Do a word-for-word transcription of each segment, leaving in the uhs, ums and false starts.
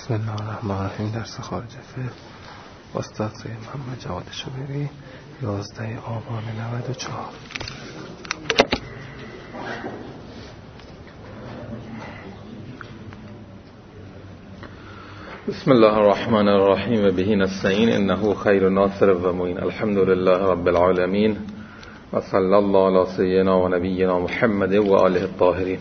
بسم الله الرحمن الرحیم. درس خارج فقه استاد سید محمد جواد شوبری، یازده آبان نود و چهار. بسم الله الرحمن الرحیم و به نستعین انه خیر ناصر و معین. الحمد لله رب العالمین و صلی الله علی سیدنا و نبینا محمد و آله الطاهرین.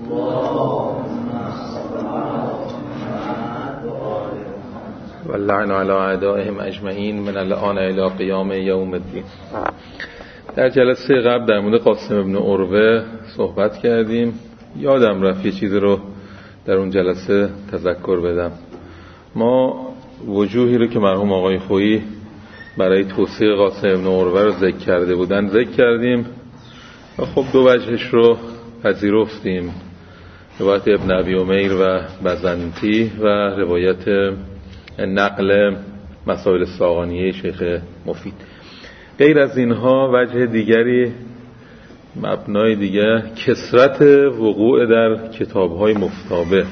و لعن علی اعدائهم اجمعین من الان الی قیام یوم الدین. در جلسه قبل در مورد قاسم ابن عروه صحبت کردیم. یادم رفت یه چیزی رو در اون جلسه تذکر بدم. ما وجوهی رو که مرحوم آقای خویی برای توصیح قاسم ابن عروه رو ذکر کرده بودن ذکر کردیم و خب دو وجهش رو پذیرفتیم، روایت ابن ابی امیر و بزنتی و روایت نقل مسائل ساغانیه شیخ مفید. غیر از اینها وجه دیگری، مبنای دیگر، کثرت وقوع در کتاب‌های مفتابه.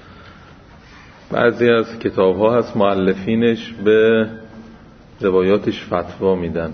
بعضی از کتاب‌ها هست مؤلفینش به روایاتش فتوا میدن.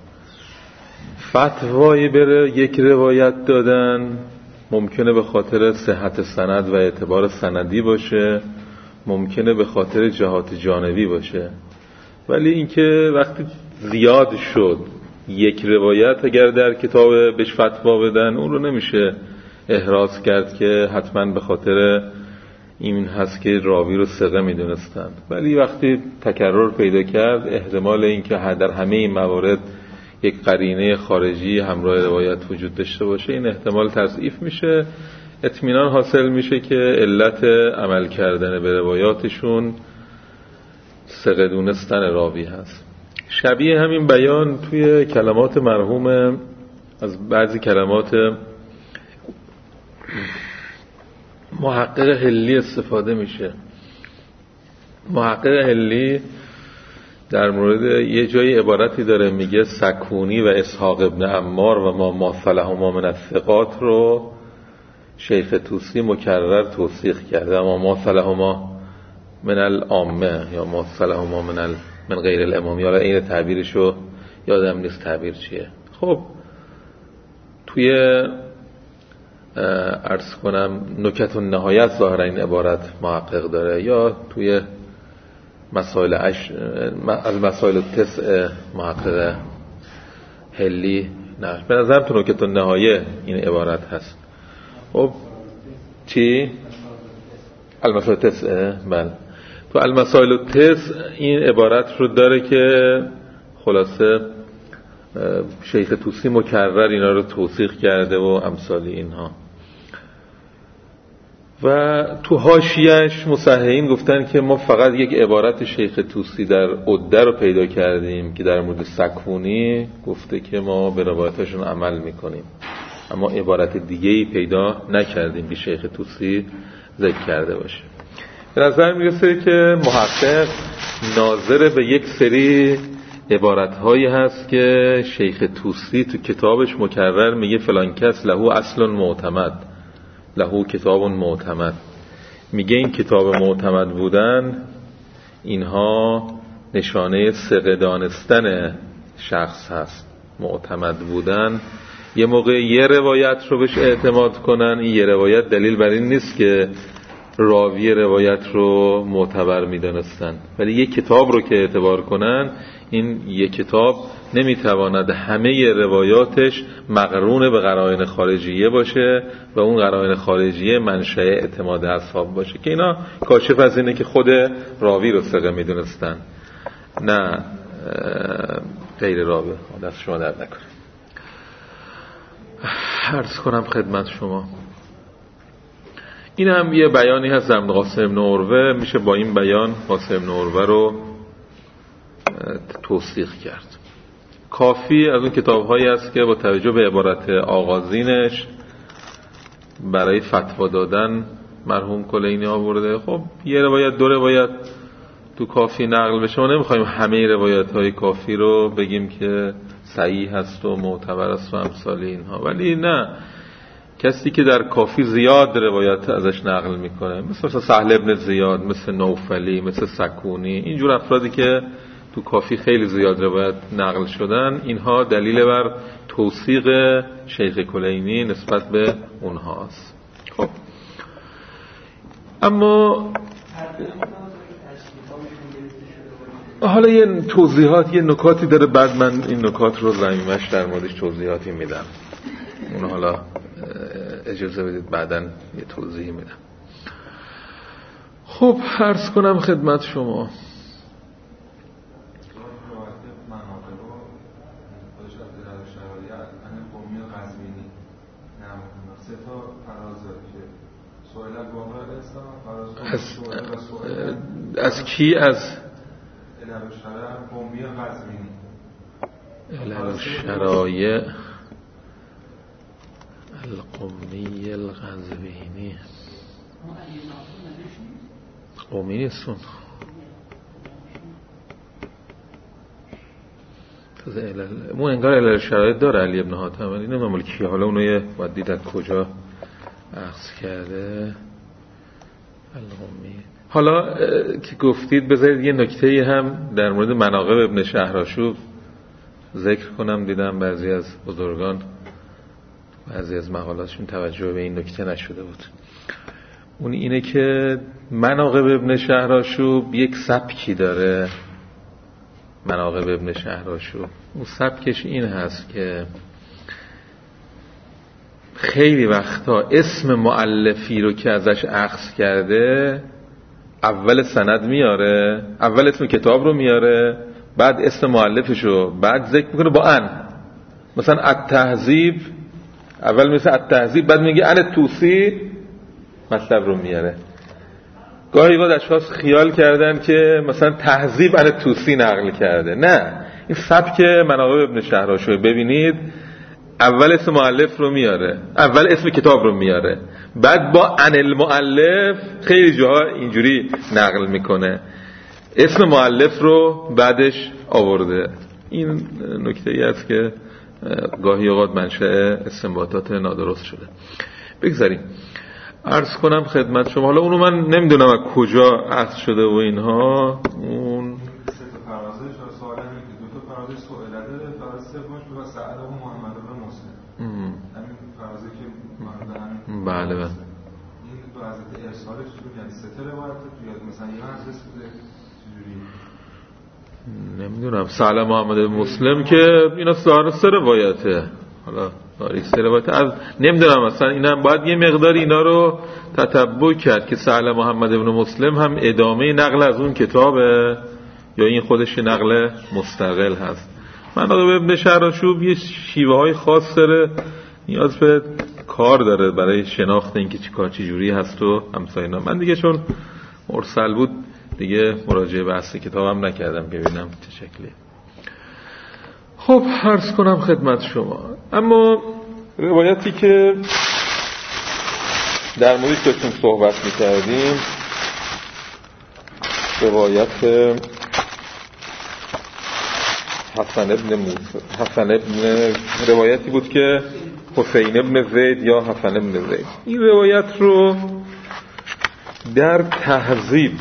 فتوایی بره یک روایت دادن ممکنه به خاطر صحت سند و اعتبار سندی باشه، ممکنه به خاطر جهات جانبی باشه، ولی اینکه وقتی زیاد شد یک روایت اگر در کتاب بهش فتوا بدن، اون رو نمیشه احراز کرد که حتما به خاطر این هست که راوی رو ثقه میدونستند. ولی وقتی تکرر پیدا کرد، احتمال اینکه در همه این موارد یک قرینه خارجی همراه روایت وجود داشته باشه، این احتمال تضعیف میشه. اطمینان حاصل میشه که علت عمل کردن به روایاتشون ثقه دونستن راوی هست. شبیه همین بیان توی کلمات مرحوم از بعضی کلمات محقق حلی استفاده میشه. محقق حلی در مورد یه جایی عبارتی داره، میگه سکونی و اسحاق ابن عمار و ما ماثلهما من الثقات رو شیخ طوسی مکرر توثیق کرده، اما ماثلهما من العامه یا ماثلهما من ال... من غیر الامام، یا این تعبیرشو یادم نیست تعبیر چیه. خب توی عرض کنم نکت و نهایت ظاهرا این عبارت محقق داره، یا توی مسائل عش... از مسائل تسع محقق حلی، نه به نظرم تو نکت و نهایه این عبارت هست. خب چی؟ المسائل تسع، بله تو المسائل تسع این عبارت رو داره که خلاصه شیخ طوسی مکرر اینا رو توثیق کرده و امثالی اینها. و تو حاشیه‌اش مصححین گفتن که ما فقط یک عبارت شیخ طوسی در عده رو پیدا کردیم که در مورد سکونی گفته که ما به روایتاشون عمل میکنیم، اما عبارت دیگه‌ای پیدا نکردیم که شیخ طوسی ذکر کرده باشه. به نظر میرسه که محقق ناظر به یک سری عبارت‌هایی هست که شیخ طوسی تو کتابش مکرر میگه فلان کس له اصل معتمد، له کتاب معتمد. میگه این کتاب معتمد بودن اینها نشانه ثقه دانستن شخص هست. معتمد بودن یه موقع یه روایت رو بهش اعتماد کنن، این یه روایت دلیل بر این نیست که راوی روایت رو معتبر میدونستن، ولی یه کتاب رو که اعتبار کنن، این یک کتاب نمیتواند همه روایاتش مقرون به قرائن خارجیه باشه و اون قرائن خارجیه منشأ اعتماد اصحاب باشه، که اینا کاشف از اینه که خود راوی رو ثقه میدونستن، نه غیر راوی. دست شما درد نکنه. عرض کنم خدمت شما این هم یه بیانی هست در قاسم ابن عروه، میشه با این بیان قاسم ابن عروه رو توثیق کرد. کافی از اون کتاب هایی است که با توجه به عبارت آغازینش برای فتوا دادن مرحوم کلینی آورده. خب یه روایت دو روایت تو کافی نقل بشه، ما نمیخوایم همه روایت های کافی رو بگیم که صحیح هست و معتبر است و امثال اینها، ولی نه، کسی که در کافی زیاد روایت ازش نقل میکنه، مثل مثلا سهل ابن زیاد، مثل نوفلی، مثل سکونی، اینجور افرادی که تو کافی خیلی زیاد روایت نقل شدن، اینها دلیل بر توثیق شیخ کلینی نسبت به اونهاست. خب اما حالا یه توضیحات، یه نکاتی داره، بعد من این نکات رو ضمیمش در موردش توضیحاتی میدم. اون حالا اجازه بدید بعداً یه توضیحی میدم. خب عرض کنم خدمت شما از, از کی؟ از الشرایع القومی الغزوینی. قومی نیستون، مون انگار الشرایع داره علی ابن حاتم، ولی نمیدونم مال کی. حالا اونو یه باید دید از کجا اخذ کرده. القومی. حالا که گفتید بذارید یه نکته هم در مورد مناقب ابن شهرآشوب ذکر کنم. دیدم بعضی از بزرگان بعضی از مقالاتشون توجه به این نکته نشده بود. اون اینه که مناقب ابن شهرآشوب یک سبکی داره. مناقب ابن شهرآشوب اون سبکش این هست که خیلی وقتا اسم مؤلفی رو که ازش اخذ کرده اول سند میاره، اول اسم کتاب رو میاره، بعد اسم مؤلفشو، بعد ذکر میکنه با ان. مثلا التهذیب اول مثل التهذیب، بعد میگه ان توسی مطلب رو میاره. گاهی بعد اشخاص خیال کردن که مثلا تهذیب ان توسی نقل کرده. نه، این سبک مناقب ابن شهرآشوب. ببینید اول اسم مؤلف رو میاره، اول اسم کتاب رو میاره، بعد با ان المؤلف خیلی جاها اینجوری نقل میکنه، اسم مؤلف رو بعدش آورده. این نکته ای است که گاهی اوقات منشأ استنباطات نادرست شده. بگذاریم عرض کنم خدمت شما. حالا اونو من نمیدونم از کجا اخذ شده و اینها. اون بله بله. این دو حضرت ارسالش رو یعنی سه روایت تو یاد مثلا یه حدیث بوده چجوری نمیدونم. سهل محمد مسلم که اینا سه سه روایته. حالا داری سه روایت از نمیدونم مثلا اینا باید یه مقداری اینا رو تتبع کرد که سهل محمد ابن مسلم هم ادامه نقل از اون کتابه یا این خودش نقل مستقل هست. من ابن شهرآشوب یه شیوه های خاص داره، نیاز به کار داره برای شناخت اینکه چی کار چی جوری هست و همسایه اینا. من دیگه چون مرسل بود دیگه مراجعه به اصل کتابم نکردم که ببینم چه شکلی. خب عرض کنم خدمت شما. اما روایتی که در موردش داشتیم صحبت می‌کردیم روایت حسن ابن موسی حسن ابن روایتی بود که حسین ابن زید یا حسن ابن زید. این روایت رو در تهذیب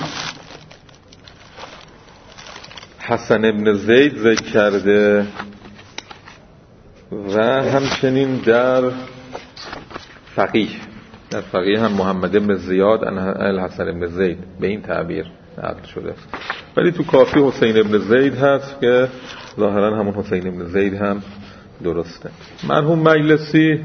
حسن ابن زید ذکر کرده و همچنین در فقیه در فقیه هم محمد ابن زیاد الحسن ابن زید به این تعبیر نقل شده، ولی تو کافی حسین ابن زید هست که ظاهرا همون حسین ابن زید هم درسته. مرحوم مجلسی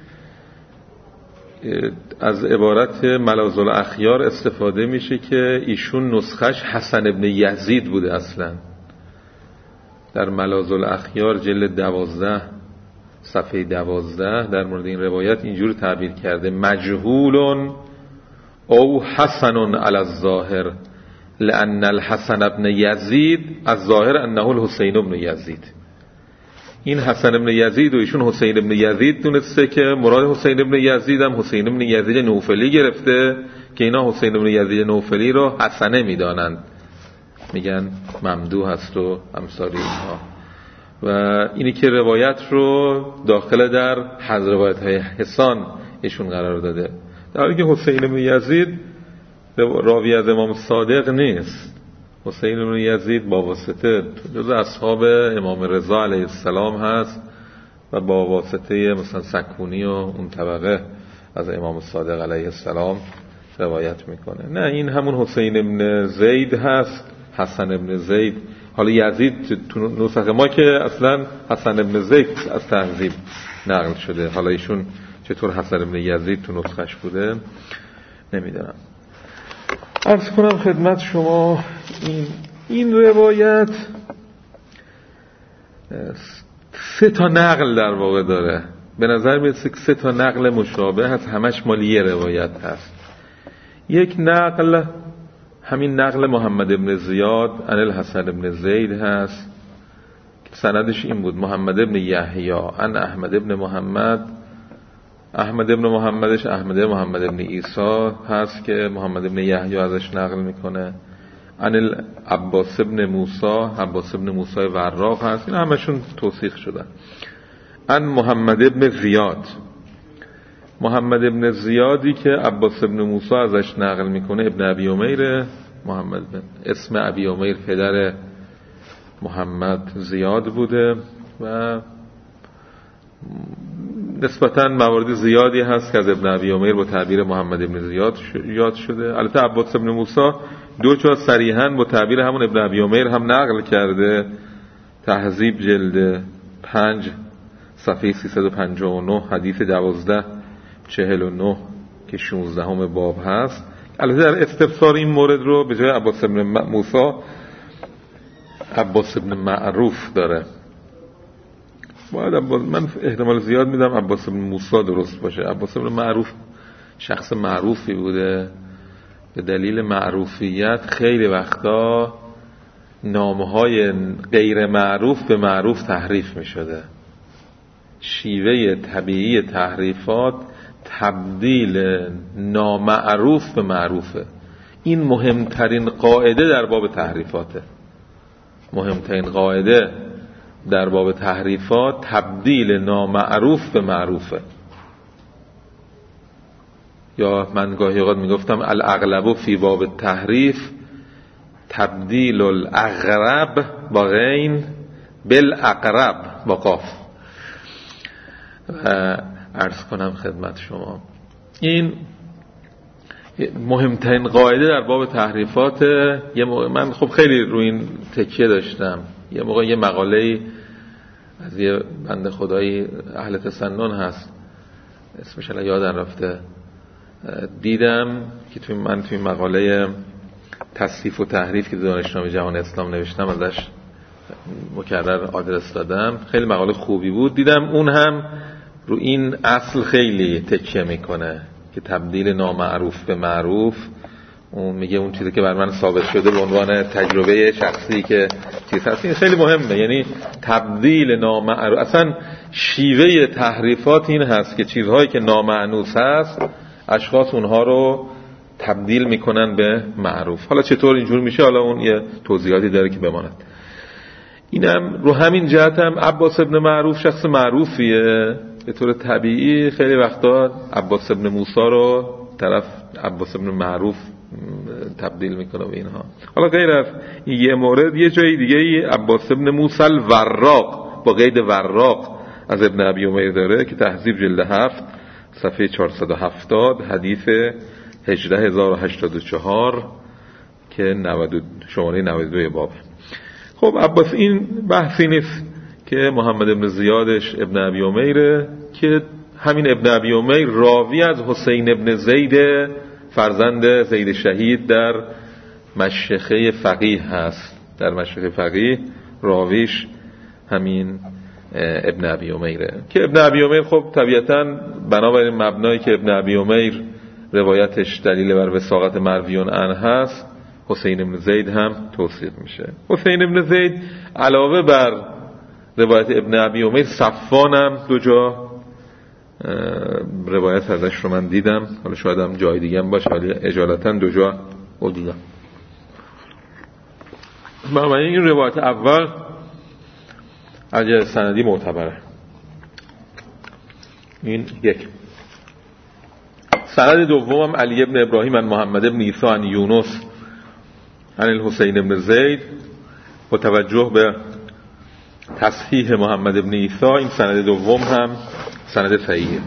از عبارت ملاذ الاخیار استفاده میشه که ایشون نسخش حسن ابن یزید بوده. اصلا در ملاذ الاخیار جلد دوازده صفحه دوازده در مورد این روایت اینجور تعبیر کرده: مجهول او حسن علی الظاهر لأن الحسن ابن یزید الظاهر انه الحسین ابن یزید. این حسن ابن یزید و ایشون حسین ابن یزید دونسته که مراد حسین ابن یزید هم حسین ابن یزید نوفلی گرفته که اینا حسین ابن یزید نوفلی رو حسنه میدانند، میگن ممدوح هست و امثال اینها. و اینی که روایت رو داخل در حضر روایت های حسان ایشون قرار داده، در حالی که حسین بن یزید راوی از امام صادق نیست. حسین بن یزید با واسطه جز اصحاب امام رضا علیه السلام هست و با واسطه مثلا سکونی و اون طبقه از امام صادق علیه السلام روایت میکنه. نه، این همون حسین بن زید هست، حسن بن زید. حالا یزید تو نسخه ما که اصلا حسن بن زید از تهذیب نقل شده، حالا ایشون چطور حسن بن یزید تو نسخش بوده نمیدونم. عرض کنم خدمت شما این این روایت سه تا نقل در واقع داره. به نظر میاد سه تا نقل مشابه هست، همش مال یه روایت هست. یک نقل همین نقل محمد ابن زیاد عن الحسن ابن زید هست که سندش این بود: محمد ابن یحیی عن احمد ابن محمد. احمد ابن محمدش احمد محمد ابن عیسی هست که محمد ابن یحیی ازش نقل میکنه. عن العباس ابن موسی، عباس ابن موسی وراق هست. این همشون توثیق شدن. عن محمد ابن زیاد، محمد ابن زیادی که عباس ابن موسی ازش نقل میکنه ابن ابی امیر. محمد بن اسم ابی امیر پدر محمد زیاد بوده و نسبتاً موارد زیادی هست که از ابن ابی امیر با تعبیر محمد ابن زیاد یاد شده. البته عباس ابن موسی دو جا صریحاً با تعبیر همون ابن ابی امیر هم نقل کرده. تهذیب جلد پنج صفحه سیصد و پنجاه و نه حدیث دوازده چهل و نه که شانزدهم باب هست. البته در استفسار این مورد رو به جای عباس ابن موسی عباس ابن معروف داره. باید عباس، من احتمال زیاد میدم عباس ابن موسی درست باشه. عباس ابن معروف شخص معروفی بوده، به دلیل معروفیت خیلی وقتا نامهای غیر معروف به معروف تحریف می شده. شیوه طبیعی تحریفات تبدیل نامعروف به معروفه. این مهمترین قاعده در باب تحریفاته. مهمترین قاعده در باب تحریفات تبدیل نامعروف به معروفه. یا من گاهی اوقات میگفتم الاغلب فی باب تحریف تبدیل الاغرب با غین بالاقرب با قاف. عرض کنم خدمت شما این مهمترین قاعده در باب تحریفات. یه موقع من خب خیلی روی این تکیه داشتم. یه موقع یه مقاله از یه بنده خدایی اهل تسنن هست، اسمش الان یادم رفته، دیدم که توی من توی مقاله تصحیف و تحریف که دانشنامه جهان اسلام نوشتم ازش مکرر آدرس دادم. خیلی مقاله خوبی بود. دیدم اون هم رو این اصل خیلی تکیه میکنه که تبدیل نامعروف به معروف. اون میگه اون چیزی که بر من ثابت شده به عنوان تجربه شخصی که چیز هست، این خیلی مهمه. یعنی تبدیل نامعروف، اصلا شیوه تحریفات این هست که چیزهایی که نامعنوس هست اشخاص اونها رو تبدیل میکنن به معروف. حالا چطور اینجور میشه، حالا اون یه توضیحاتی داره که بماند. اینم رو همین جهت هم عباس ابن معروف شخص معروفیه. به طور طبیعی خیلی وقتا عباس ابن موسی رو طرف عباس ابن معروف تبدیل میکنه به اینها. حالا غیر از این یه مورد، یه جای دیگه عباس ابن موسی الوراق با قید وراق از ابن ابی امیر داره که تهذیب جلد هفت صفحه چهارصد و هفتاد حدیث هجده هزار و هشتاد و چهار که نود شماره نود و دو باب. خب عباس این بحثی نیست که محمد ابن زیادش ابن ابی امیره، که همین ابن ابی امیر راوی از حسین ابن زید فرزند زید شهید در مشیخه فقیه هست. در مشیخه فقیه راویش همین ابن ابی امیره که ابن ابی امیر خب طبیعتاً بنابراین مبنایی که ابن ابی امیر روایتش دلیل بر وثاقت مرویون عنه هست، حسین ابن زید هم توصیف میشه. حسین ابن زید علاوه بر روایت ابن ابی امیر، صفوان هم دو جا روایت ازش رو من دیدم. حالا شاید هم جای دیگه هم باشه، ولی اجالتا دو جا رو دیدم. بنابراین این روایت اول اگه سندی معتبره. این یک. سند دوم علی ابن ابراهیم عن محمد ابن عیسی عن یونس عن الحسین ابن زید. با توجه به تصحیح محمد ابن عیسی این سند دوم هم سند صحیحه.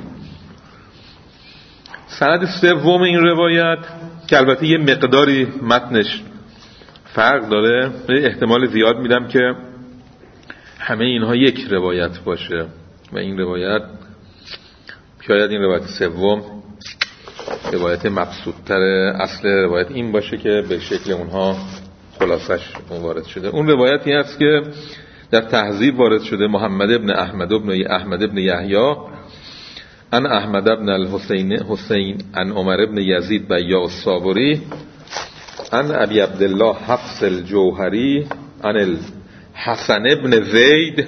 سند سوم این روایت که البته یه مقداری متنش فرق داره، احتمال زیاد میدم که همه اینها یک روایت باشه و این روایت شاید این روایت سوم روایت مبسوط‌تر اصل روایت این باشه که به شکل اونها خلاصش وارد شده. اون روایتی هست که در تهذیب وارد شده. محمد ابن احمد ابن احمد ابن یحیی ان احمد ابن الحسین حسین ان عمر ابن یزید بیاع الصابری ان ابی عبدالله حفص الجوهری ان الحسن ابن زید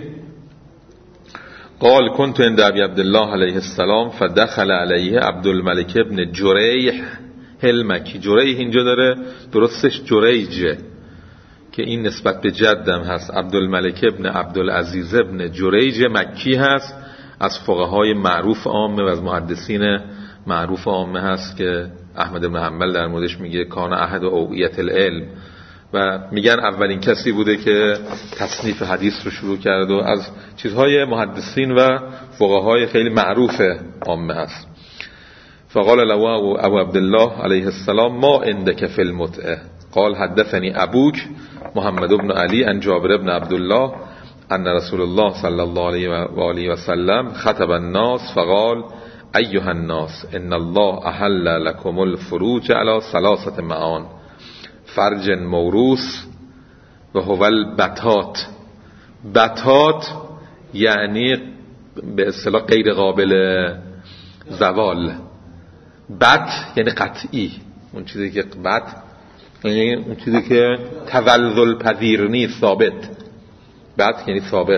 قال كنت عند ابي عبد الله عليه السلام فدخل عليه عبد الملك ابن جریح المکی. جریح اینجا داره درستش جریجه که این نسبت به جدم هست. عبدالملک ابن عبدالعزیز ابن جریج مکی هست، از فقهای معروف عامه و از محدثین معروف عامه هست که احمد بن حنبل در موردش میگه کان احد اوعیت العلم و میگن اولین کسی بوده که تصنیف حدیث رو شروع کرد و از چیزهای محدثین و فقهای خیلی معروف عامه هست. فقال له ابو عبدالله علیه السلام ما عندك فی المتعه قال حدثني ابوک محمد بن علی عن جابر بن عبدالله ان رسول الله صلی الله علیه و آله و سلم خطب الناس فقال ایها الناس ان الله احل لكم الفروج على ثلاثه معان فرج موروث و هو البتات. بتات یعنی به اصطلاح غیر قابل زوال. بت یعنی قطعی، اون چیزی که بت یعنی اون چیزی که تولل پذیر نیست، ثابت. بت یعنی ثابت،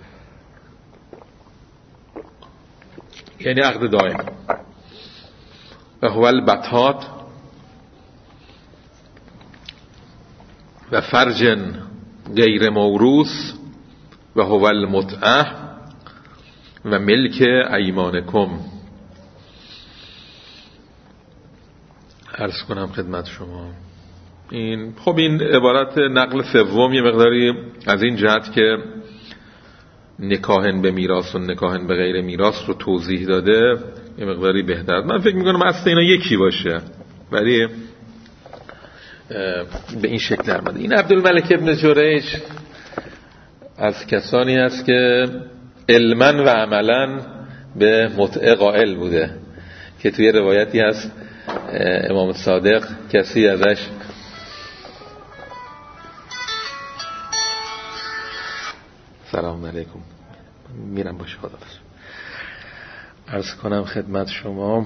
یعنی عقد دائم. و هو البتات و فرج غیر موروث و هو المتعه و ملک ایمانکم. عرض کنم خدمت شما این خب این عبارت نقل سوم یه مقداری از این جهت که نکاحن به میراث و نکاحن به غیر میراث رو توضیح داده یه مقداری بهتر. من فکر میکنم اصلا اینا یکی باشه ولی به این شکل درمده. این عبدالملک ابن جریج از کسانی است که علما و عملا به متعه قائل بوده که توی روایتی هست امام صادق کسی ازش سلام علیکم میرم باشه خدا بس عرض کنم خدمت شما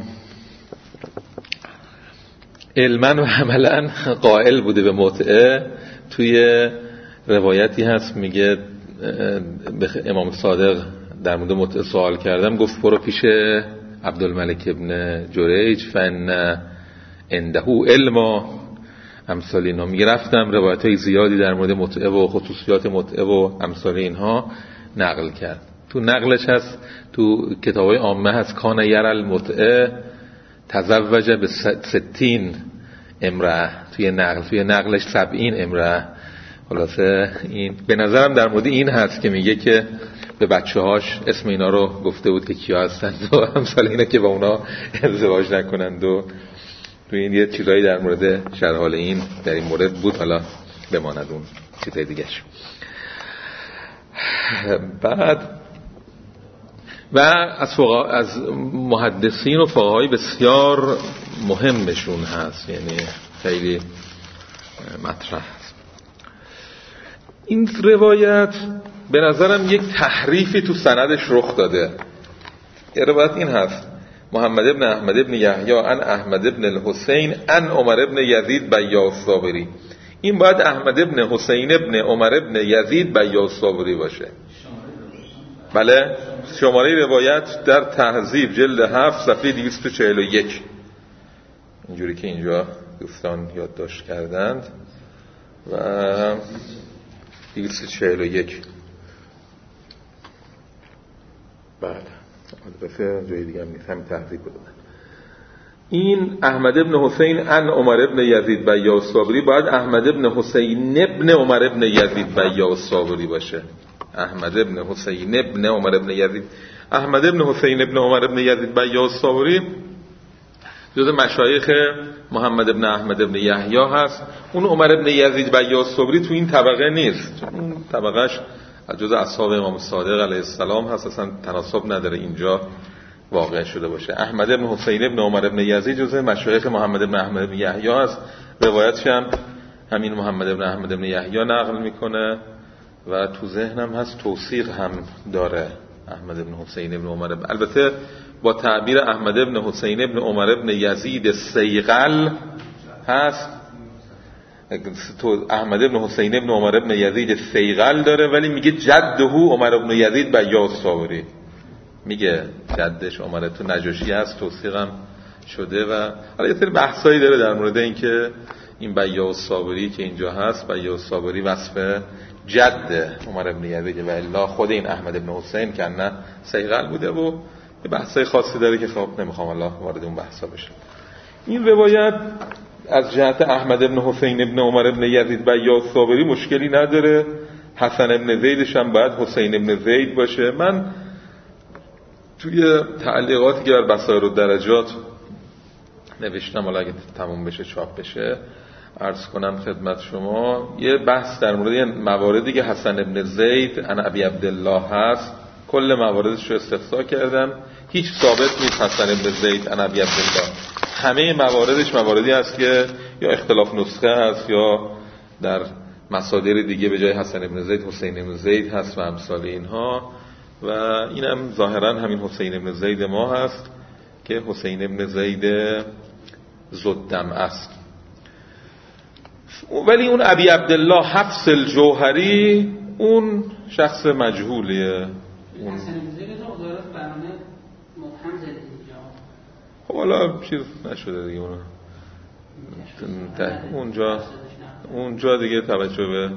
علما و عملا قائل بوده به متعه. توی روایتی هست میگه به امام صادق در مورد متعه سوال کردم، گفت برو پیش عبدالملک ابن جریج فن عنده علم امثال اینا. میرفتم روایت های زیادی در مورد متعه و خصوصیات متعه و امثال اینها نقل کرد. تو نقلش هست تو کتابای عامه هست کان یرل متعه تزوج به ستین امرأه. توی نقل توی نقلش سبعین امرأه. خلاصه این به نظرم در مورد این هست که میگه که به بچه هاش اسم اینا رو گفته بود که کیا هستند و امثال اینا که با اونا ازدواج نکنند و تو این یه چیزایی در مورد شرح حال این در این مورد بود. حالا بماند اون چیزای دیگه‌ش. بعد و از فقها از محدثین و فقهای بسیار مهمشون هست، یعنی خیلی مطرح هست. این روایت به نظرم یک تحریفی تو سندش رخ داده. یه روایت این هست محمد ابن احمد ابن یحیی ان احمد ابن الحسین ان عمر ابن یزید بیاع الصابری. این باید احمد ابن حسین ابن عمر ابن یزید بیاع الصابری باشه. بله، شماره روایت در تهذیب جلد هفت صفحه دویست و چهل و یک، اینجوری که اینجا دوستان یادداشت کردند و دویست و چهل و یک. بله البته جای دیگه هم نیست، همین تهذیب بودن. این احمد ابن حسین ان عمر ابن یزید بیا الصابری باید احمد ابن حسین ابن عمر ابن یزید بیا الصابری باشه. احمد ابن حسین ابن عمر ابن یزید احمد ابن حسین ابن عمر ابن یزید بیا الصابری جز مشایخ محمد ابن احمد ابن یحیی هست. اون عمر ابن یزید بیا الصابری تو این طبقه نیست، اون طبقهش جز اصحاب امام صادق علیه السلام هست، اصلا تناسب نداره اینجا واقع شده باشه. احمد ابن حسین ابن عمر ابن یزید جز مشایخ محمد ابن احمد ابن یحیی هست، روایتش هم همین محمد ابن احمد ابن یحیی نقل میکنه و تو ذهنم هست توثیق هم داره احمد ابن حسین ابن عمر ابن، البته با تعبیر احمد ابن حسین ابن عمر ابن یزید سیغل هست. تو احمد ابن حسین ابن عمر ابن یزید سیغل داره ولی میگه جده عمر ابن یزید بیا الصابری، میگه جدش عمر تو نجاشی هست، توثیقم شده. و حالا یه سری بحثایی داره در مورد اینکه این بیا الصابری که اینجا هست، بیا الصابری وصف جد عمر ابن یزید و الا خود این احمد ابن حسین که نه سیغل بوده و یه بحثای خاصی داره که خب نمیخوام الله وارد اون بحثا بشه. این روایت از جهت احمد ابن حسین ابن عمر ابن یزید بیا الصابری مشکلی نداره، حسن ابن زیدش هم باید حسین ابن زید باشه. من توی تعلیقاتی که بر بصائر الدرجات نوشتم، حالا اگه تموم بشه چاپ بشه عرض کنم خدمت شما، یه بحث در مورد مواردی که حسن ابن زید عن ابی عبدالله هست، کل مواردش رو استقصا کردم، هیچ ثابت نیست حسن ابن زید عن ابی عبدالله. همه مواردش مواردی هست که یا اختلاف نسخه هست یا در مصادر دیگه به جای حسن ابن زید حسین ابن زید هست و امثال اینها. و اینم ظاهرا همین حسین ابن زید ما هست که حسین ابن زید زدم است. ولی اون ابی عبدالله حفص الجوهری اون شخص مجهولیه. اون حسین ابن زید رو ظاهرا برنامه مبهم زده اینجا، خب حالا چیز نشده دیگه اون اونجا اونجا دیگه توجه به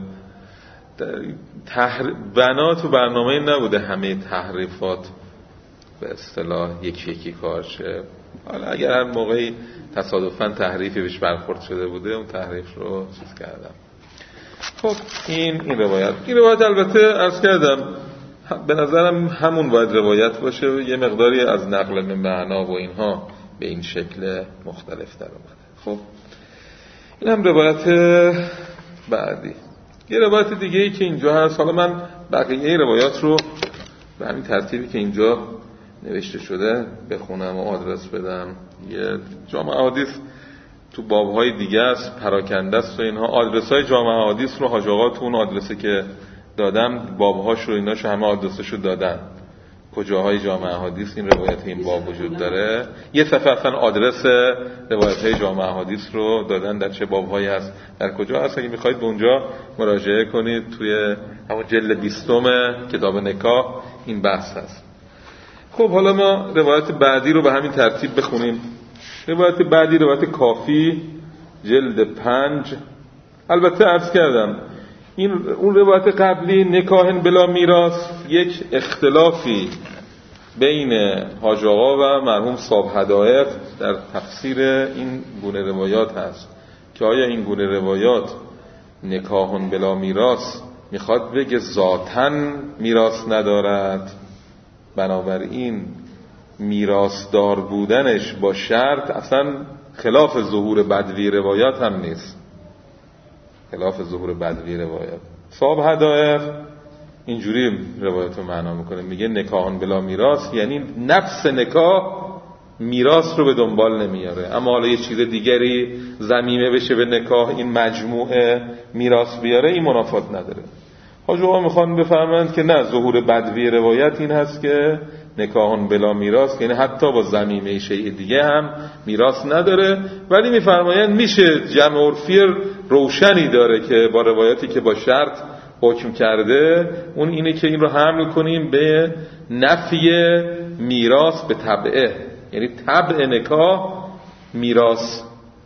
تحر... بنا تو برنامه نبوده همه تحریفات به اصطلاح یکی یکی کار شه. حالا اگر هر موقعی تصادفاً تحریفی بهش برخورد شده بوده اون تحریف رو چیز کردم. خب این این روایت این روایت البته عرض کردم به نظرم همون باید روایت باشه و یه مقداری از نقل من معنا و اینها به این شکل مختلف در اومده. خب این هم روایت بعدی. یه روایت دیگه ای که اینجا هست، حالا من بقیه روایات رو به همین ترتیبی که اینجا نوشته شده بخونم و آدرس بدم. یه جامع احادیث تو بابهای دیگه است، پراکنده است و اینها. آدرس‌های جامع احادیث رو حاج آقا تو اون آدرسی که دادم بابهاش رو ایناشو همه آدرسشو دادن، کجاهای جامع احادیث این روایت این باب وجود داره. یه صفحه اصلا آدرس روایت‌های جامع احادیث رو دادن در چه بابهایی هست، در کجا هست. اگه می‌خواید به اونجا مراجعه کنید، توی همون جلد بیستم کتاب نکاح این بحث هست. خب حالا ما روایت بعدی رو به همین ترتیب بخونیم. روایت بعدی روایت کافی جلد پنج. البته عرض کردم این اون روایت قبلی نکاح بلا میراث یک اختلافی بین حاج آقا و مرحوم صاحب هدایق در تفسیر این گونه روایات هست که آیا این گونه روایات نکاح بلا میراث میخواد بگه ذاتاً میراث ندارد، بنابراین میراث دار بودنش با شرط اصلا خلاف ظهور بدوی روایات هم نیست، خلاف ظهور بدوی روایات. صاحب هدایق اینجوری روایت رو معنا میکنه، میگه نکاحان بلا میراث یعنی نفس نکاح میراث رو به دنبال نمیاره، اما حالا یه چیز دیگری ضمیمه بشه به نکاح این مجموعه میراث بیاره، این منافات نداره. حاج آقا میخوان بفرمایند که نه، ظهور بدوی روایت این هست که نکاحان بلا میراث یعنی حتی با ضمیمه شیء دیگه هم میراث نداره، ولی میفرمایند میشه جمع عرفی روشنی داره که با روایتی که با شرط حکم کرده، اون اینه که این رو حمل کنیم به نفی میراث به تبعه، یعنی تبع نکاح میراث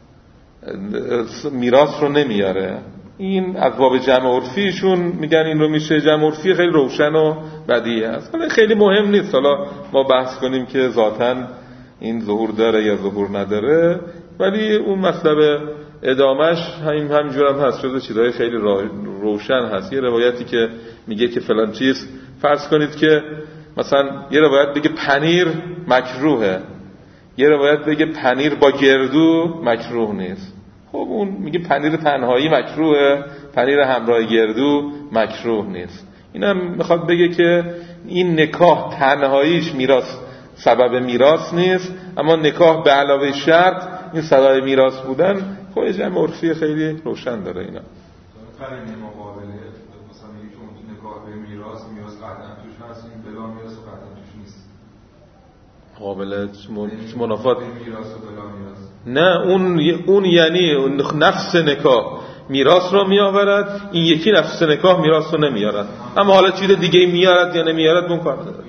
میراث رو نمیاره. این از باب جمع عرفیشون میگن این رو میشه جمع عرفی خیلی روشن و بدیهی است. حالا خیلی مهم نیست حالا ما بحث کنیم که ذاتاً این ظهور داره یا ظهور نداره، ولی اون مطلب ادامش همین همینجور هم هست، شده چیزهای خیلی روشن هست. یه روایتی که میگه که فلان چیز، فرض کنید که مثلا یه روایت بگه پنیر مکروهه، یه روایت بگه پنیر با گردو مکروه نیست. خب اون میگه پنیر تنهایی مکروهه، پنیر همراه گردو مکروه نیست. اینم میخواد بگه که این نکاح تنهاییش میراث سبب میراث نیست، اما نکاح به علاوه شرط این سبب میراث بودن خب جمع عرفی خیلی روشن داره. اینا قرینه مقابله مثلا میگه که اون نکاح به میراث میراث قطعا توش هست، این بلا میراث قطعا توش نیست. قابل منافات میراث و بلا میراث نه، اون اون یعنی نفس نکاح میراث رو میآورد، این یکی نفس نکاح میراث رو نمیارد، اما حالا چیز دیگه میارد یا نمیارد اون کار نداره.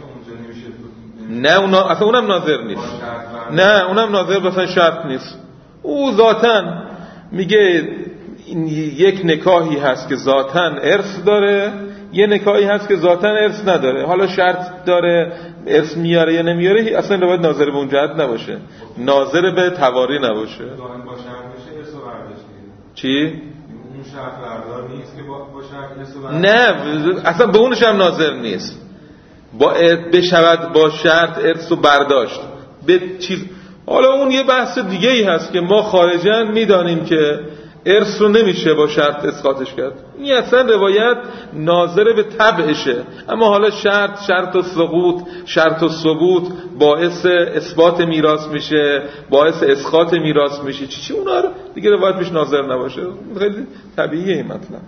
نه اون اصلا اونم ناظر نیست، نه اونم ناظر مثلا شرط نیست. او ذاتاً میگه این یک نکاحی هست که ذاتاً ارث داره، یه نکاحی هست که ذاتاً ارث نداره، حالا شرط داره ارث میاره یا نمیاره، اصلا باید ناظر به اون جهت نباشه، ناظر به تواری نباشه. با شرط بشه ارث و برداشت. چی؟ اون شرط بردار نیست که با با شرط ارث و برداشت. نه اصلا به اونش هم ناظر نیست، با بشود با شرط ارث و برداشت به چیز. حالا اون یه بحث دیگه ای هست که ما خارجاً میدانیم که ارث رو نمیشه با شرط اسقاطش کرد، این اصلا روایت ناظر به طبعشه، اما حالا شرط شرط و سقوط شرط و ثبوت باعث اثبات میراث میشه، باعث اسقاط میراث میشه، چی چی اونا رو دیگه روایت میشه ناظر نباشه، خیلی طبیعیه این مطلب.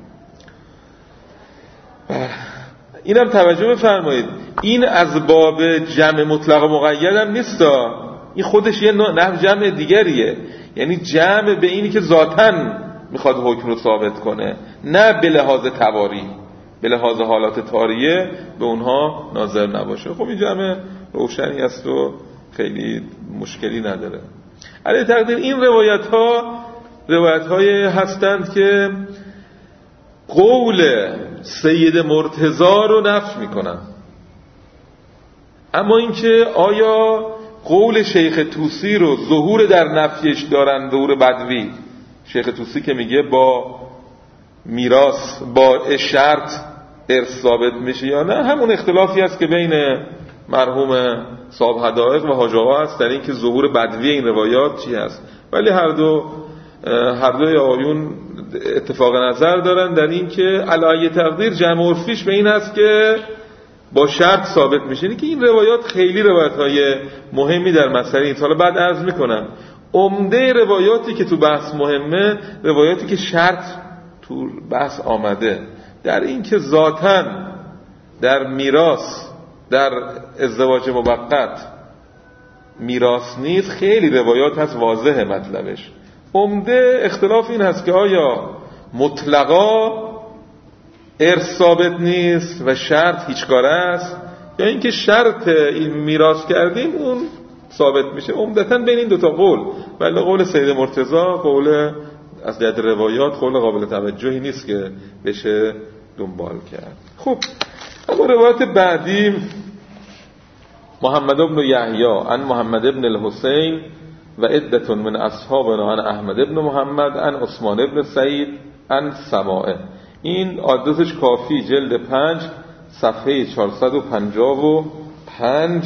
اینم توجه بفرمایید، این از باب جمع مطلق و مقید هم نیستا، این خودش یه نوع جمع دیگریه، یعنی جمع به اینی که ذاتاً میخواد حکم رو ثابت کنه، نه به لحاظ تواری، به لحاظ حالات تاریه به اونها ناظر نباشه. خب این جمع روشنی است و خیلی مشکلی نداره. علی تقدیر این روایت ها روایت های هستند که قول سید مرتضی رو نفی میکنن، اما اینکه آیا قول شیخ طوسی رو ظهور در نفیش دارن، ظهور بدوی، شیخ طوسی که میگه با میراث با شرط ارث ثابت میشه یا نه، همون اختلافی است که بین مرحوم صاحب حدائق و حاج آقا هست در این که ظهور بدوی این روایات چی هست، ولی هر دو هر دوی آیون اتفاق نظر دارن در این که علایه تقدیر جمع عرفیش به این هست که با شرط ثابت میشه. اینه که این روایات خیلی روایت‌های مهمی در مسئله این، حالا بعد عرض میکنم عمده روایاتی که تو بحث مهمه روایاتی که شرط تو بحث آمده در این که ذاتاً در میراث در ازدواج موقت میراث نیست، خیلی روایات هست واضحه مطلبش. عمده اختلاف این هست که آیا مطلقا ارث ثابت نیست و شرط هیچگاره است، یا اینکه شرط این میراث کردیم اون ثابت میشه. عمدتاً بین این دوتا قول، ولی قول سید مرتضی قول از جهت روایات قول قابل توجهی نیست که بشه دنبال کرد. خب اما روایت بعدی محمد بن یحیی عن محمد بن الحسین و عدة من اصحابنا عن احمد بن محمد عن عثمان بن سعید عن سماعه. این آدرسش کافی جلد پنج صفحه چهارصد و پنجاه و پنج.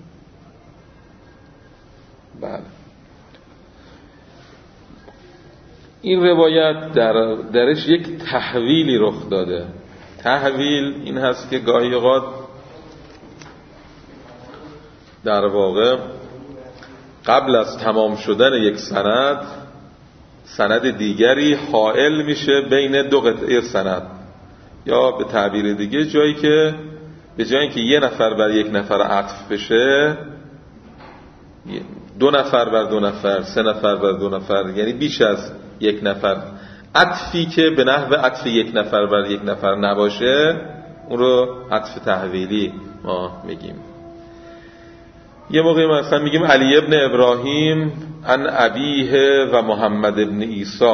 بله این روایت در درش یک تحویلی رخ داده. تحویل این هست که گاهی اوقات در واقع قبل از تمام شدن یک سند سند دیگری حائل میشه بین دو قطعه سند، یا به تعبیر دیگه جایی که به جایی که یه نفر بر یک نفر عطف بشه دو نفر بر دو نفر، سه نفر بر دو نفر، یعنی بیش از یک نفر، عطفی که به نحو عطف یک نفر بر یک نفر نباشه اون رو عطف تحویلی ما میگیم. یه موقعی مثلا میگیم علی ابن ابراهیم عن ابیه و محمد ابن عیسی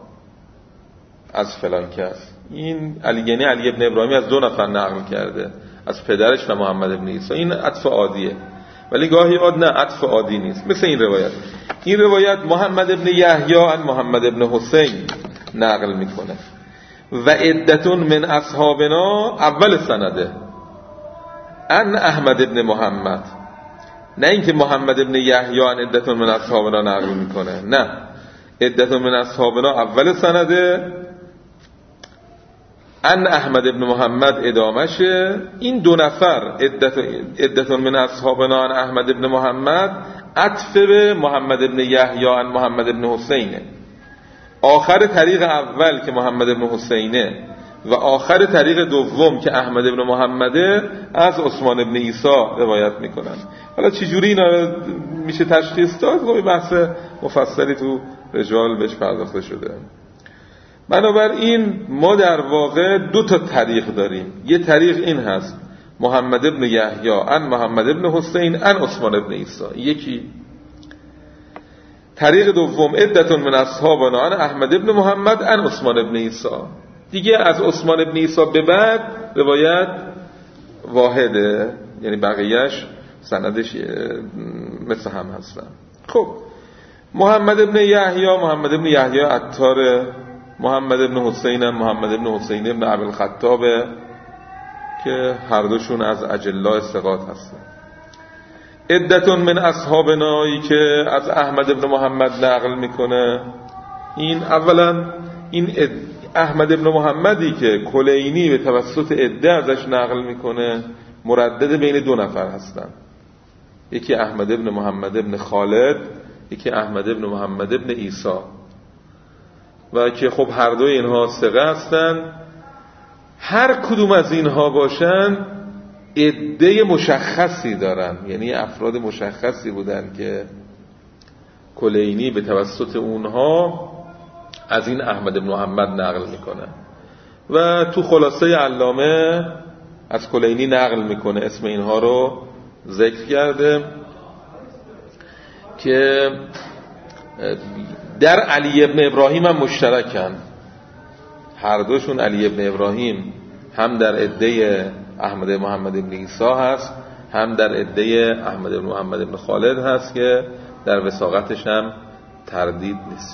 از فلان کس. این علی یعنی علی ابن ابراهیم از دو نفر نقل کرده، از پدرش و محمد ابن عیسی، این عطف عادیه. ولی گاهی اوقات نه عطف عادی نیست. مثل این روایت این روایت محمد ابن یحیی عن محمد ابن حسین نقل میکنه و عدتون من اصحابنا اول سنده ان احمد ابن محمد، نه اینکه محمد ابن یحیی عن عدتون من اصحابنا نقل میکنه، نه عدتون من اصحابنا اول سنده ان احمد ابن محمد ادامشه. این دو نفر عدتون من اصحابنا ان احمد ابن محمد عطف به محمد ابن یحیی عن محمد ابن حسینه. آخر طریق اول که محمد ابن حسینه و آخر طریق دوم که احمد ابن محمده از عثمان ابن عیسی روایت میکنن. حالا چجوری اینا میشه تشخیص داد؟ خب بحث مفصلی تو رجال بهش پرداخته شده. بنابراین ما در واقع دو تا طریق داریم. یه طریق این هست محمد ابن یحیی عن محمد ابن حسین عن عثمان ابن عیسی. یکی طریق دوم عدتون من اصحابنا عن احمد ابن محمد عن عثمان ابن عیسی. دیگه از عثمان ابن عیسی به بعد روایت واحده، یعنی بقیهش سندش مثل هم هستن. خب محمد ابن یحیی محمد ابن یحیی عطار، محمد ابن حسین محمد ابن حسین ابن ابوالخطاب که هر دوشون از اجلاء ثقات هستن. عدتون من اصحابنایی که از احمد ابن محمد نقل میکنه، این اولا این احمد ابن محمدی که کلینی به توسط عده ازش نقل میکنه مردد بین دو نفر هستن، یکی احمد ابن محمد ابن خالد، یکی احمد ابن محمد ابن عیسی، و که خب هر دوی اینها ثقه هستن. هر کدوم از اینها باشن عده مشخصی دارن، یعنی افراد مشخصی بودن که کلینی به توسط اونها از این احمد بن محمد نقل میکنه و تو خلاصه علامه از کلینی نقل میکنه، اسم اینها رو ذکر کرده که در علی ابن ابراهیم هم مشترکن. هر دوشون علی ابن ابراهیم هم در عده احمد محمد ابن عیسی هست، هم در عده احمد بن محمد ابن خالد هست که در وثاقتش هم تردید نیست.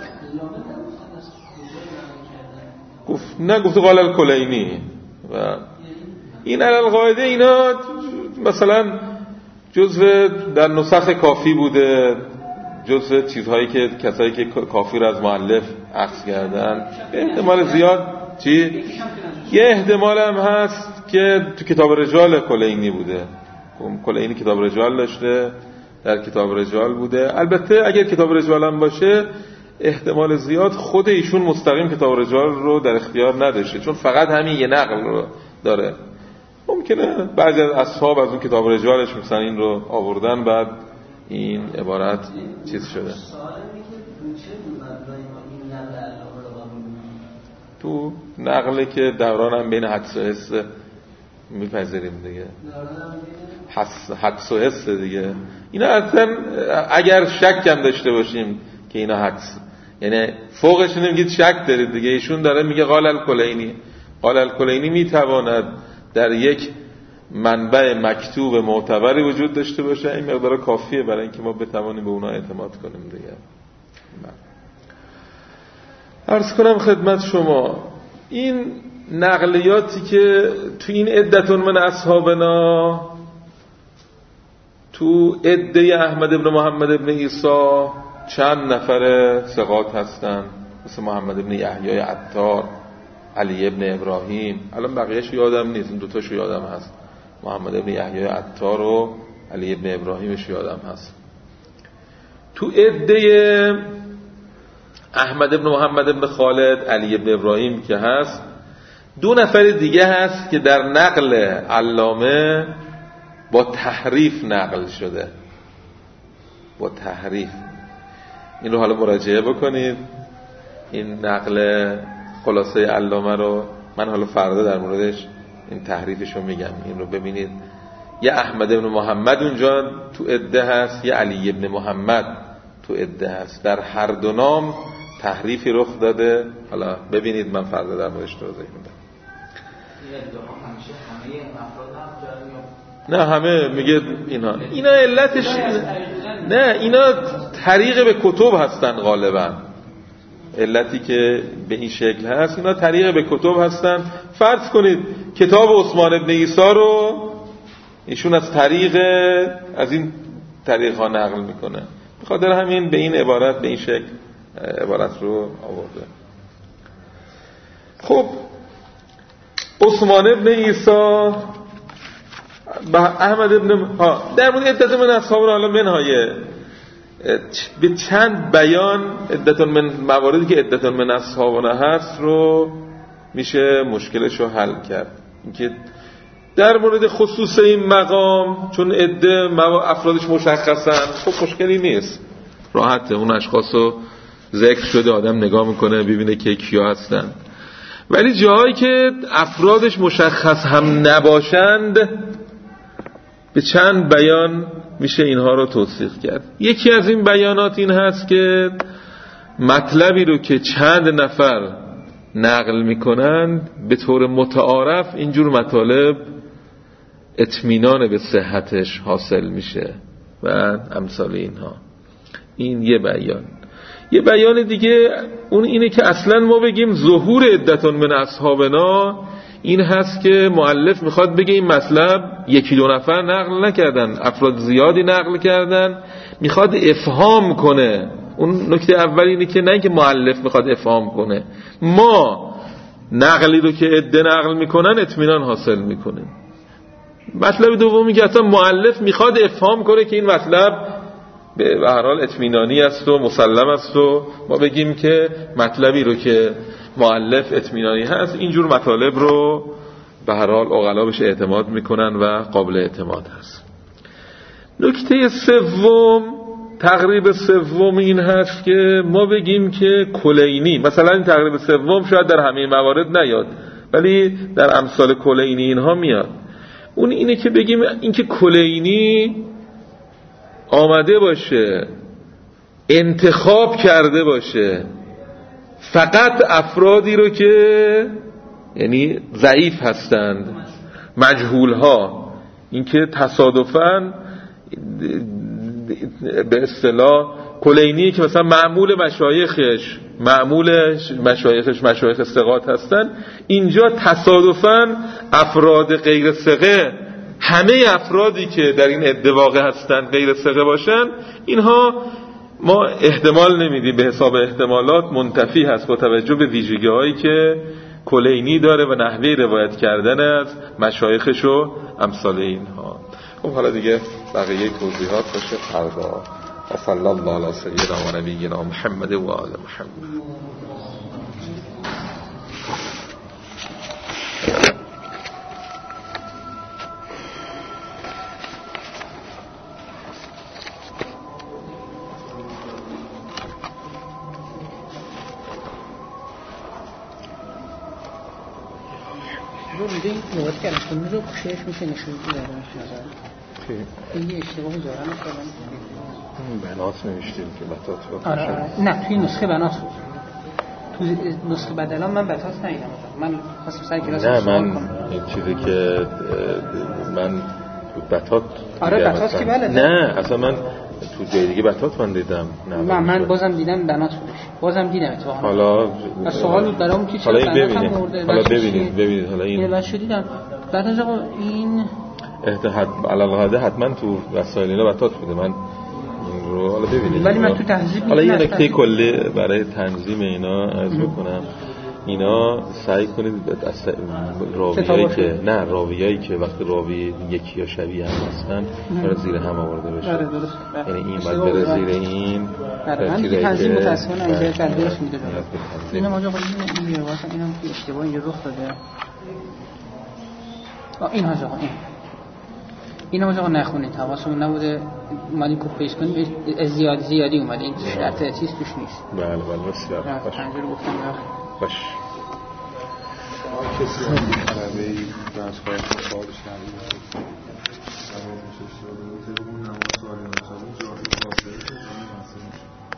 گفت نه، گفت قال الکلینی. و این علل قاعده اینا مثلا جزء در نسخ کافی بوده، جزء چیزهایی که کسایی که کافی رو از مؤلف اخذ کردن. احتمال زیاد چی؟ یه احتمال هم هست که تو کتاب رجال کلینی بوده، کلینی کتاب رجال داشته، در کتاب رجال بوده. البته اگر کتاب رجال هم باشه احتمال زیاد خود ایشون مستقیم کتاب رجال رو در اختیار نداشته، چون فقط همین یه نقل رو داره. ممکنه بعضی از اصحاب از اون کتاب رجالش مثلا این رو آوردن، بعد این عبارت چیز شده. تو نقله که دوران هم بین حدس و حس میپذیریم دیگه، حدس و حس دیگه. اینا اصلا اگر شک هم داشته باشیم که اینا حدس، یعنی فوقش نمیگید شک دارید دیگه. ایشون داره میگه قال الکلینی. قال الکلینی میتواند در یک منبع مکتوب معتبری وجود داشته باشه، این مقدار کافیه برای اینکه ما بتوانیم به اونا اعتماد کنیم دیگه. عرض کنم خدمت شما این نقلیاتی که تو این عدتون من اصحابنا، تو عده احمد ابن محمد ابن عیسی چند نفر ثقات هستن، مثل محمد ابن یحیی عطار، علی ابن ابراهیم. الان بقیه‌اش یادم نیست، این دوتاشو یادم هست، محمد ابن یحیی عطار و علی ابن ابراهیمش یادم هست. تو عده احمد ابن محمد ابن خالد، علی ابن ابراهیم که هست، دو نفر دیگه هست که در نقل علامه با تحریف نقل شده، با تحریف. این رو حالا مراجعه بکنید، این نقل خلاصه علامه رو من حالا فردا در موردش این تحریفش رو میگم. این رو ببینید، یه احمد ابن محمد اونجا تو عده هست، یه علی ابن محمد تو عده هست. در هر دو نام تحریفی رخ داده. حالا ببینید، من فردا در موردش توضیح میدم. نه همه میگه اینا اینا علتش نه، اینا طریق به کتب هستن غالبا. علتی که به این شکل هست اینا طریق به کتب هستن. فرض کنید کتاب عثمان ابن عیسی رو ایشون از طریق از این طریق ها نقل میکنه، بخاطر همین به این عبارت به این شکل عبارت رو آورده. خب عثمان ابن عیسی با احمد ابن ها در مورد عدت من اصحاب رو حالا منهای به چند بیان عدت من مواردی که عدت من اصحابنا هست رو میشه مشکلش رو حل کرد. اینکه در مورد خصوص این مقام چون عده افرادش مشخصن خب مشکلی نیست، راحته، اون اشخاص رو ذکر شده، آدم نگاه میکنه ببینه که کیا هستن. ولی جاهایی که افرادش مشخص هم نباشند به چند بیان میشه اینها رو توصیف کرد. یکی از این بیانات این هست که مطلبی رو که چند نفر نقل میکنند به طور متعارف اینجور مطالب اطمینان به صحتش حاصل میشه و امثال اینها. این یه بیان. یه بیان دیگه اون اینه که اصلا ما بگیم ظهور عدتون من اصحابنا این هست که مؤلف میخواد بگه این مطلب یکی دو نفر نقل نکردن، افراد زیادی نقل کردن، میخواد افهام کنه. اون نکته اول اینه که نه اینکه مؤلف میخواد افهام کنه، ما نقلی رو که عده نقل میکنن اطمینان حاصل میکنه. مطلب دومی که اصلا مؤلف میخواد افهام کنه که این مطلب به هر حال اطمینانی است و مسلم است و ما بگیم که مطلبی رو که مؤلف اطمینانی هست اینجور مطالب رو به هر حال عقلا بهش اعتماد میکنن و قابل اعتماد هست. نکته سوم، تقریب سوم این هست که ما بگیم که کلینی، مثلا این تقریب سوم شاید در همه موارد نیاد ولی در امثال کلینی اینها میاد. اون اینه که بگیم اینکه کلینی آمده باشه انتخاب کرده باشه فقط افرادی رو که یعنی ضعیف هستند، مجهول ها، اینکه تصادفاً به اصطلاح کلینی که مثلا معمول مشایخش معمول مشایخش مشایخ ثقات هستن، اینجا تصادفاً افراد غیر ثقه، همه افرادی که در این عده واقع هستن غیر ثقه باشن، اینها ما احتمال نمیدیم، به حساب احتمالات منتفی هست با توجه به ویژگی هایی که کلینی داره و نحوه روایت کردن از مشایخش و امثال اینها. خب حالا دیگه بقیه توضیحات باشه فردا. صلی الله علی سیدنا و نبینا محمد و آل محمد. رو میده این نوعات که الان رو پوشش میشه نشون میده این یه اشتباه دارن مثلا بنات نوشتیم که بطات رو آره آره. نه توی نسخه بنات بود، تو نسخه بدلان من بطات ندیدم. من خواستم سر کلاس نه من این چیزی که من بطات آره بطات که بله نه اصلا من تو جای دیگه بطات من دیدم. نه من, من بازم دیدم بنات بودش، بازم دیدم اتفاقا. حالا سوال بود برام که چرا بنات هم مورد حالا ببینید ببینید حالا این بعد شدیدم بعد از آقا این احتحد علاوه حتما تو وسایل اینا بطات بوده. من رو حالا ببینید ولی من تو تهذیب حالا یه نکته کلی برای تنظیم اینا عرض بکنم. اینا سعی کنید از راویایی که نه راویایی که وقتی راوی یکی یا شبیه هم هستن برای زیر هم آورده بشه. آره درست. یعنی این باید بره زیر این من دیگه تنظیم متاسفانه اینجا تدریس میده. اینا ما جا این این واسه اینم که اشتباه اینجا رخ داده. این ها جا این اینا ما نخونید، حواسمون نبوده اومدیم کپی پیست کنیم زیاد زیادی اومده، این شرط چیز توش نیست. بله بله بسیار باش. پنجره گفتم باش. کسی هم عربی درس باید سوالش نمیده. اما میشه شده اون نماز سوالی نشده جایی واسه